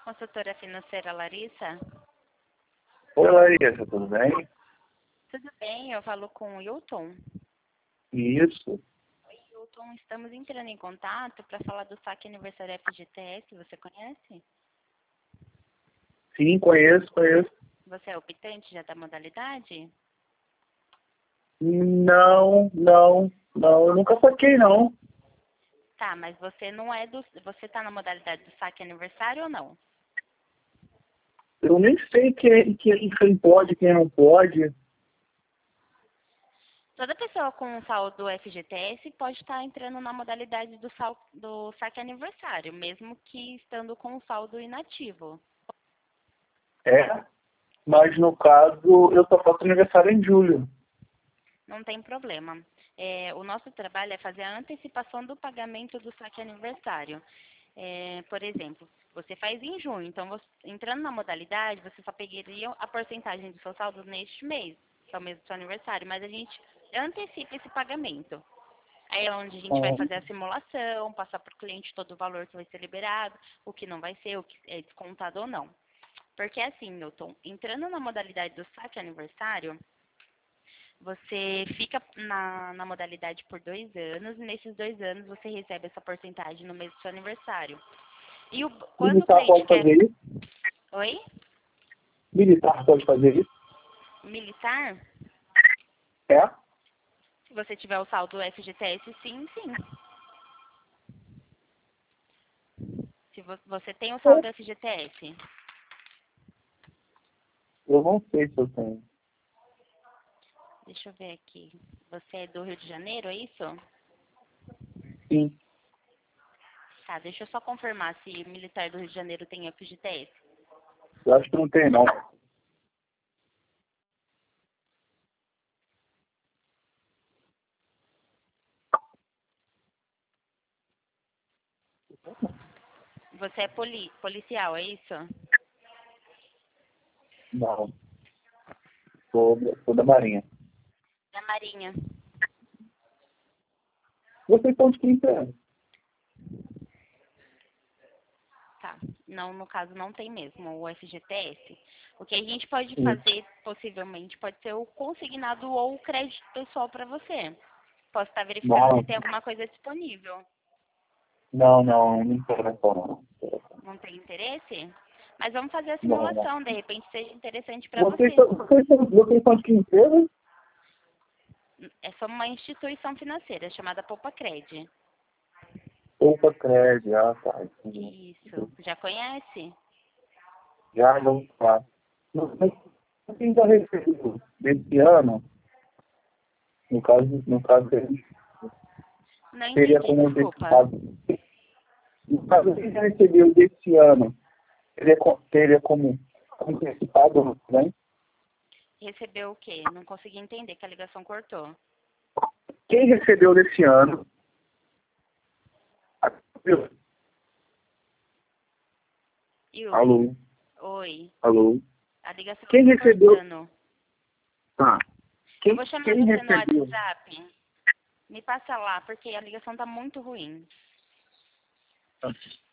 Consultora financeira Larissa? Oi, Larissa, tudo bem? Tudo bem, eu falo com o Hilton. Isso. Oi, Hilton, estamos entrando em contato para falar do saque aniversário FGTS, você conhece? Sim, conheço. Você é optante já da modalidade? Não, eu nunca saquei, não. Tá, mas você não é do. Você tá na modalidade do saque aniversário ou não? Eu nem sei quem pode, quem não pode. Toda pessoa com saldo FGTS pode estar entrando na modalidade do saque aniversário, mesmo que estando com o saldo inativo. É, mas no caso, eu só faço aniversário em julho. Não tem problema. O nosso trabalho é fazer a antecipação do pagamento do saque aniversário. Por exemplo, você faz em junho, então entrando na modalidade, você só pegaria a porcentagem do seu saldo neste mês, que é o mês do seu aniversário, mas a gente antecipa esse pagamento. Aí é onde a gente vai Ah, fazer a simulação, passar para o cliente todo o valor que vai ser liberado, o que não vai ser, o que é descontado ou não. Porque assim, Milton, entrando na modalidade do saque aniversário, você fica na modalidade por 2 anos, e nesses 2 anos você recebe essa porcentagem no mês do seu aniversário. E quando o militar cliente pode quer. fazer isso? Oi? Militar pode fazer isso? Militar? É? Se você tiver o saldo FGTS, sim, sim. Se você tem o saldo FGTS. Eu não sei se eu tenho. Deixa eu ver aqui. Você é do Rio de Janeiro, é isso? Sim, Tá, deixa eu só confirmar se militar do Rio de Janeiro tem FGTS. eu acho que não tem, não. Você é policial, é isso? Não, sou da Marinha. Da Marinha. Vocês estão de 15 anos? Tá. Não, no caso não tem mesmo o FGTS. O que a gente pode Sim. fazer, possivelmente, pode ser o consignado ou o crédito pessoal para você. Posso estar verificando se Não, tem alguma coisa disponível. não me interessa, não. Não tem interesse? Mas vamos fazer a Não. simulação, de repente seja interessante para Vocês, você. são- vocês, são- vocês são de que empresa? É só uma instituição financeira chamada Poupacred. Poupa Crédito, tá. Entendi. Isso. Já conhece? Já não tá. Mas quem já recebeu desse ano, no caso dele, Não seria entendi, como desculpa. antecipado. No caso, quem já recebeu desse ano, seria como antecipado, né? Recebeu o quê? Não consegui entender que a ligação cortou. Quem recebeu desse ano, Yuri, alô, oi. alô, A ligação quem está recebeu, cortando. tá, Eu vou chamar quem você no recebeu, WhatsApp. Me passa lá, porque a ligação tá muito ruim.